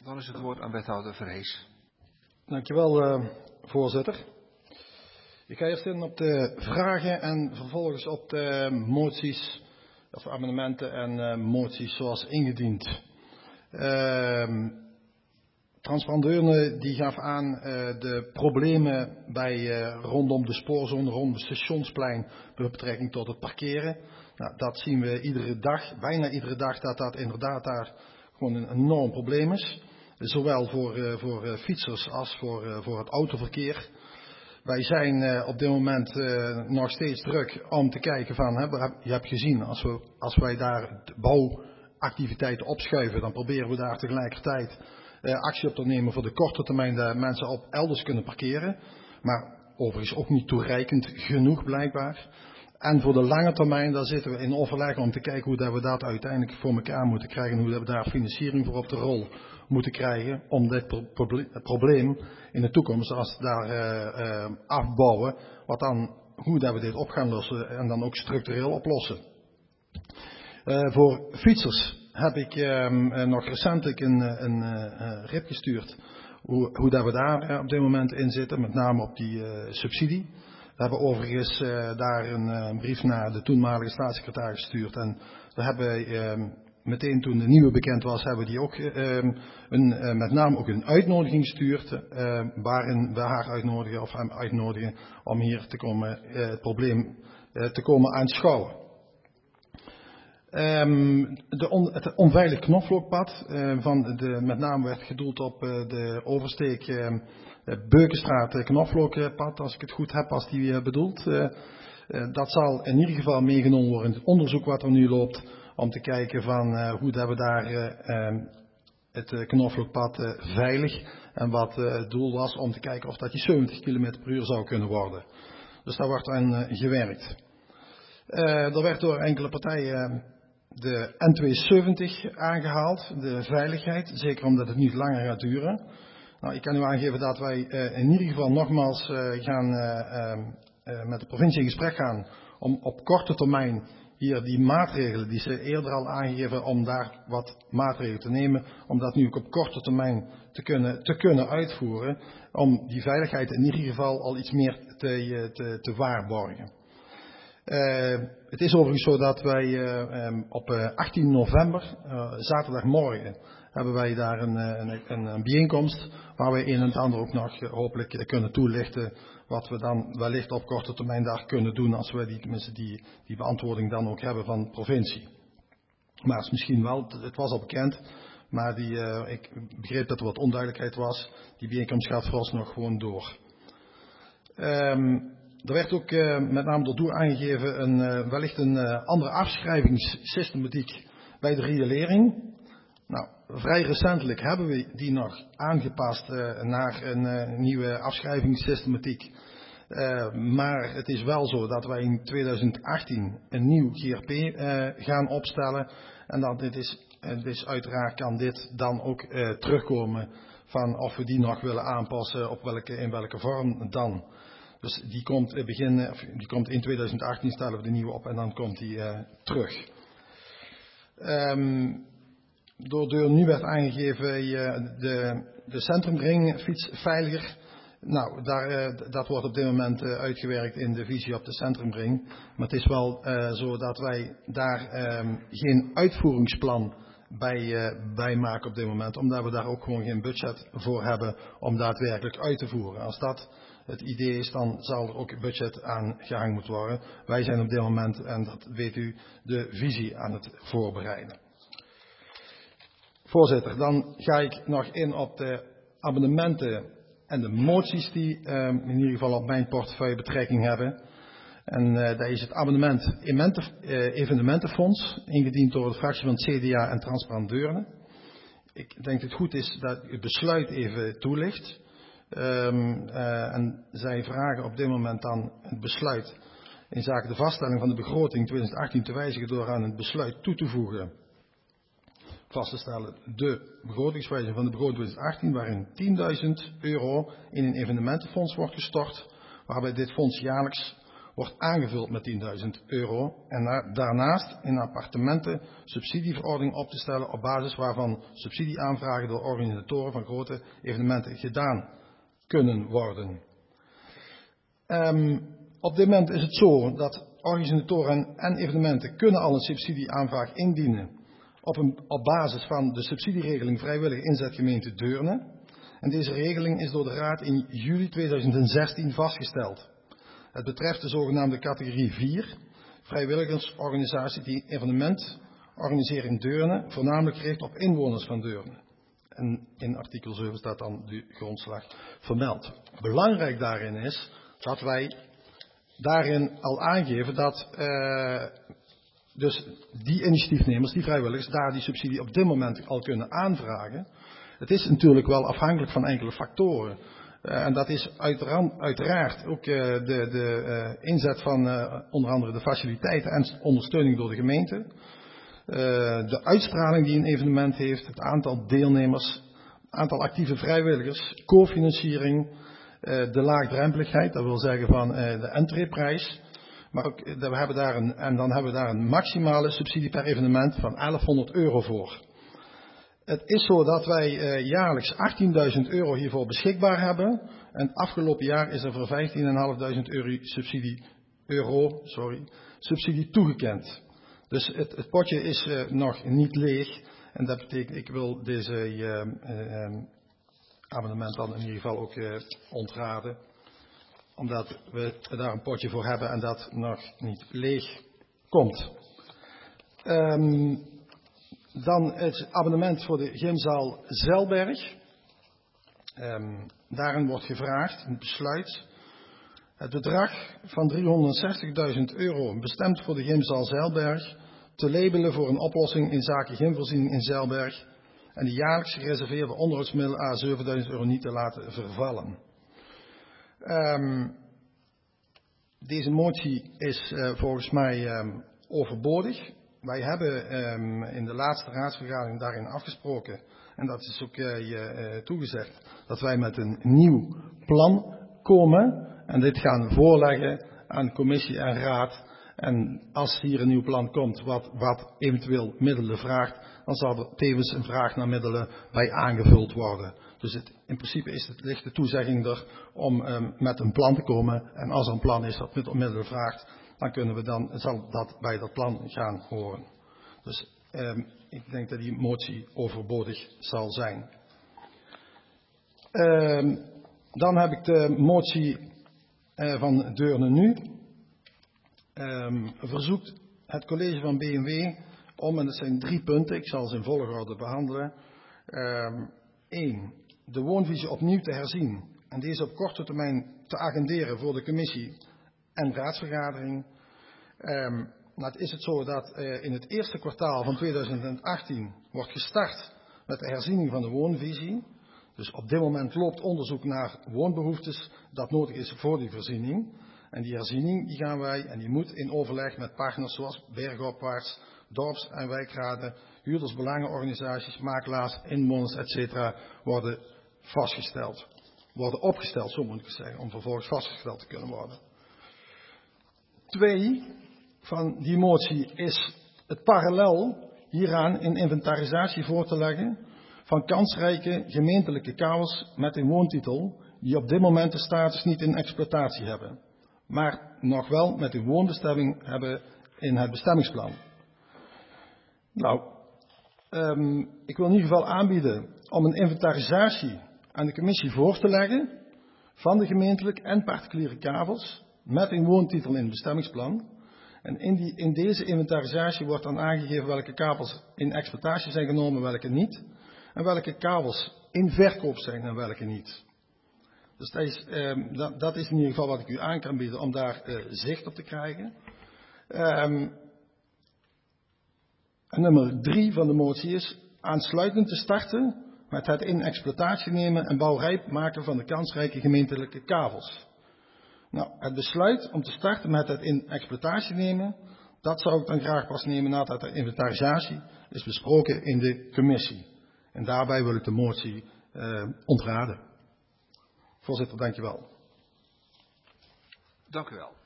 Dan is het woord aan wethouder Verhees. Dankjewel, voorzitter. Ik ga eerst in op de vragen en vervolgens op de moties, of amendementen en moties zoals ingediend. Transparant Deurne die gaf aan de problemen rondom de spoorzone, rond het stationsplein met betrekking tot het parkeren. Nou, dat zien we iedere dag, bijna iedere dag, dat inderdaad daar gewoon een enorm probleem is. Zowel voor fietsers als voor het autoverkeer. Wij zijn op dit moment nog steeds druk om te kijken van, je hebt gezien, als wij daar bouwactiviteiten opschuiven, dan proberen we daar tegelijkertijd actie op te nemen voor de korte termijn dat mensen op elders kunnen parkeren. Maar overigens ook niet toereikend genoeg blijkbaar. En voor de lange termijn, daar zitten we in overleg om te kijken hoe dat we dat uiteindelijk voor elkaar moeten krijgen. En hoe dat we daar financiering voor op de rol moeten krijgen. Om dit probleem in de toekomst, als we daar afbouwen, hoe dat we dit op gaan lossen en dan ook structureel oplossen. Voor fietsers heb ik nog recentelijk een rip gestuurd. Hoe dat we daar op dit moment in zitten, met name op die subsidie. We hebben overigens daar een brief naar de toenmalige staatssecretaris gestuurd. En we hebben meteen toen de nieuwe bekend was, hebben we die ook met name ook een uitnodiging gestuurd. Waarin we haar uitnodigen of hem uitnodigen om hier te komen, het probleem te komen aanschouwen. Het onveilig knoflookpad, met name werd gedoeld op de oversteek Beukenstraat knoflookpad, als ik het goed heb, als die bedoelt. Dat zal in ieder geval meegenomen worden in het onderzoek wat er nu loopt, om te kijken van hoe dat we daar het knoflookpad veilig en wat het doel was om te kijken of dat die 70 km per uur zou kunnen worden. Dus daar wordt aan gewerkt. Er werd door enkele partijen de N270 aangehaald, de veiligheid, zeker omdat het niet langer gaat duren. Nou, ik kan u aangeven dat wij in ieder geval nogmaals gaan met de provincie in gesprek gaan om op korte termijn hier die maatregelen die ze eerder al aangegeven om daar wat maatregelen te nemen, om dat nu ook op korte termijn te kunnen uitvoeren, om die veiligheid in ieder geval al iets meer te waarborgen. Het is overigens zo dat wij op 18 november, zaterdagmorgen, hebben wij daar een bijeenkomst waar we een en ander ook nog hopelijk kunnen toelichten wat we dan wellicht op korte termijn daar kunnen doen als we die beantwoording dan ook hebben van de provincie. Maar het is misschien wel, het was al bekend, maar ik begreep dat er wat onduidelijkheid was. Die bijeenkomst gaat vooralsnog gewoon door. Er werd ook met name door Doer aangegeven wellicht een andere afschrijvingssystematiek bij de riolering. Nou, vrij recentelijk hebben we die nog aangepast naar een nieuwe afschrijvingssystematiek. Maar het is wel zo dat wij in 2018 een nieuw GRP gaan opstellen. En dat dus uiteraard kan dit dan ook terugkomen van of we die nog willen aanpassen, in welke vorm dan. Dus die komt in 2018, stellen we de nieuwe op en dan komt die terug. Door nu werd aangegeven de centrumring fietsveiliger. Nou, dat wordt op dit moment uitgewerkt in de visie op de centrumring. Maar het is wel zo dat wij daar geen uitvoeringsplan bij maken op dit moment. Omdat we daar ook gewoon geen budget voor hebben om daadwerkelijk uit te voeren. Als dat het idee is, dan zal er ook budget aan gehangen moeten worden. Wij zijn op dit moment, en dat weet u, de visie aan het voorbereiden. Voorzitter, dan ga ik nog in op de amendementen en de moties die in ieder geval op mijn portefeuille betrekking hebben. En dat is het amendement evenementenfonds, ingediend door de fractie van het CDA en Transparant Deurne. Ik denk dat het goed is dat u het besluit even toelicht. En zij vragen op dit moment dan het besluit in zaken de vaststelling van de begroting 2018 te wijzigen door aan het besluit toe te voegen. Vast te stellen de begrotingswijziging van de begroting 2018 waarin €10.000 in een evenementenfonds wordt gestort, waarbij dit fonds jaarlijks wordt aangevuld met €10.000 en daarnaast in appartementen subsidieverordening op te stellen op basis waarvan subsidieaanvragen door organisatoren van grote evenementen gedaan kunnen worden. Op dit moment is het zo dat organisatoren en evenementen kunnen al een subsidieaanvraag indienen op basis van de subsidieregeling vrijwillige inzet gemeente Deurne. En deze regeling is door de Raad in juli 2016 vastgesteld. Het betreft de zogenaamde categorie 4, vrijwilligersorganisatie die evenement organiseren in Deurne, voornamelijk gericht op inwoners van Deurne. En in artikel 7 staat dan de grondslag vermeld. Belangrijk daarin is dat wij daarin al aangeven dat dus die initiatiefnemers, die vrijwilligers, daar die subsidie op dit moment al kunnen aanvragen. Het is natuurlijk wel afhankelijk van enkele factoren. En dat is uiteraard ook de inzet van onder andere de faciliteiten en ondersteuning door de gemeente. De uitstraling die een evenement heeft, het aantal deelnemers, aantal actieve vrijwilligers, cofinanciering, de laagdrempeligheid, dat wil zeggen van de entreeprijs. Maar ook, dan hebben we daar een maximale subsidie per evenement van €1100 voor. Het is zo dat wij jaarlijks €18.000 hiervoor beschikbaar hebben. En het afgelopen jaar is er voor €15.500 subsidie toegekend. Dus het potje is nog niet leeg. En dat betekent, ik wil deze abonnement dan in ieder geval ook ontraden. Omdat we daar een potje voor hebben en dat nog niet leeg komt. Dan het abonnement voor de gymzaal Zeilberg. Daarin wordt gevraagd, in het besluit, het bedrag van €360.000 bestemd voor de gymzaal Zeilberg te labelen voor een oplossing in zaken gymvoorziening in Zeilberg en de jaarlijks gereserveerde onderhoudsmiddelen à €7.000 niet te laten vervallen. Deze motie is volgens mij overbodig. Wij hebben in de laatste raadsvergadering daarin afgesproken, en dat is ook toegezegd, dat wij met een nieuw plan komen en dit gaan voorleggen aan commissie en raad. En als hier een nieuw plan komt wat eventueel middelen vraagt, dan zal er tevens een vraag naar middelen bij aangevuld worden. Dus in principe ligt de toezegging er om met een plan te komen. En als er een plan is dat middelen vraagt, dan zal dat bij dat plan gaan horen. Dus ik denk dat die motie overbodig zal zijn. Dan heb ik de motie van Deurne Nu. Verzoekt het college van B&W om, en dat zijn 3 punten, ik zal ze in volgorde behandelen. 1. De woonvisie opnieuw te herzien en deze op korte termijn te agenderen voor de commissie en raadsvergadering. Nou, is het zo dat in het eerste kwartaal van 2018 wordt gestart met de herziening van de woonvisie. Dus op dit moment loopt onderzoek naar woonbehoeftes dat nodig is voor die voorziening. En die herziening die gaan wij en die moet in overleg met partners zoals bergopwaarts, dorps- en wijkraden, huurdersbelangenorganisaties, makelaars, inwoners, etc. worden vastgesteld. Worden opgesteld, zo moet ik zeggen, om vervolgens vastgesteld te kunnen worden. 2 van die motie is het parallel hieraan een inventarisatie voor te leggen van kansrijke gemeentelijke kavels met een woontitel die op dit moment de status niet in exploitatie hebben, maar nog wel met een woonbestemming hebben in het bestemmingsplan. Nou, ik wil in ieder geval aanbieden om een inventarisatie aan de commissie voor te leggen van de gemeentelijke en particuliere kavels met een woontitel in het bestemmingsplan. En in deze inventarisatie wordt dan aangegeven welke kabels in exploitatie zijn genomen, welke niet. En welke kabels in verkoop zijn en welke niet. Dus dat is in ieder geval wat ik u aan kan bieden om daar zicht op te krijgen. En nummer 3 van de motie is aansluitend te starten met het in exploitatie nemen en bouwrijp maken van de kansrijke gemeentelijke kavels. Nou, het besluit om te starten met het in exploitatie nemen, dat zou ik dan graag pas nemen nadat de inventarisatie is besproken in de commissie. En daarbij wil ik de motie ontraden. Voorzitter, dank u wel. Dank u wel.